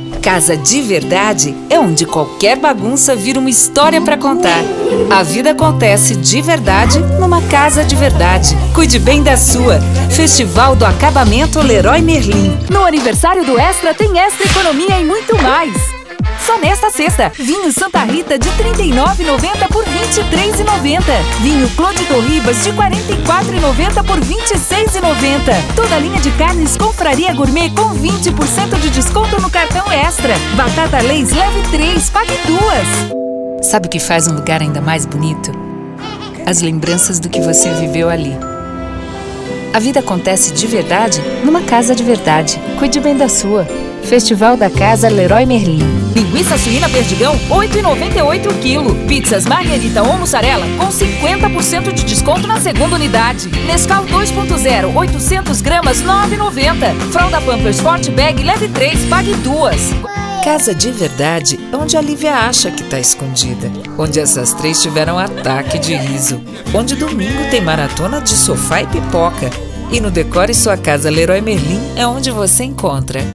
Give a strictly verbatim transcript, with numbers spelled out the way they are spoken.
Casa de verdade é onde qualquer bagunça vira uma história para contar. A vida acontece de verdade numa casa de verdade. Cuide bem da sua. Festival do Acabamento Leroy Merlin. No aniversário do Extra tem Extra Economia e muito mais. Só nesta sexta, vinho Santa Rita de trinta e nove reais e noventa centavos por vinte e três reais e noventa centavos. Vinho Clode Torribas de quarenta e quatro reais e noventa centavos por vinte e seis reais e noventa centavos. Toda a linha de carnes Confraria Gourmet com vinte por cento de desconto no cartão Extra. Batata Lay's leve três, pague duas. Sabe o que faz um lugar ainda mais bonito? As lembranças do que você viveu ali. A vida acontece de verdade numa casa de verdade. Cuide bem da sua. Festival da Casa Leroy Merlin. Linguiça suína Perdigão, oito reais e noventa e oito centavos o quilo. Pizzas Margherita ou mussarela com cinquenta por cento de desconto na segunda unidade. Nescau dois ponto zero, oitocentos gramas, nove reais e noventa centavos. Fralda Pampers Sport Bag, leve três, pague duas. Casa de verdade é onde a Lívia acha que tá escondida. Onde essas três tiveram ataque de riso. Onde domingo tem maratona de sofá e pipoca. E no Decore Sua Casa Leroy Merlin é onde você encontra.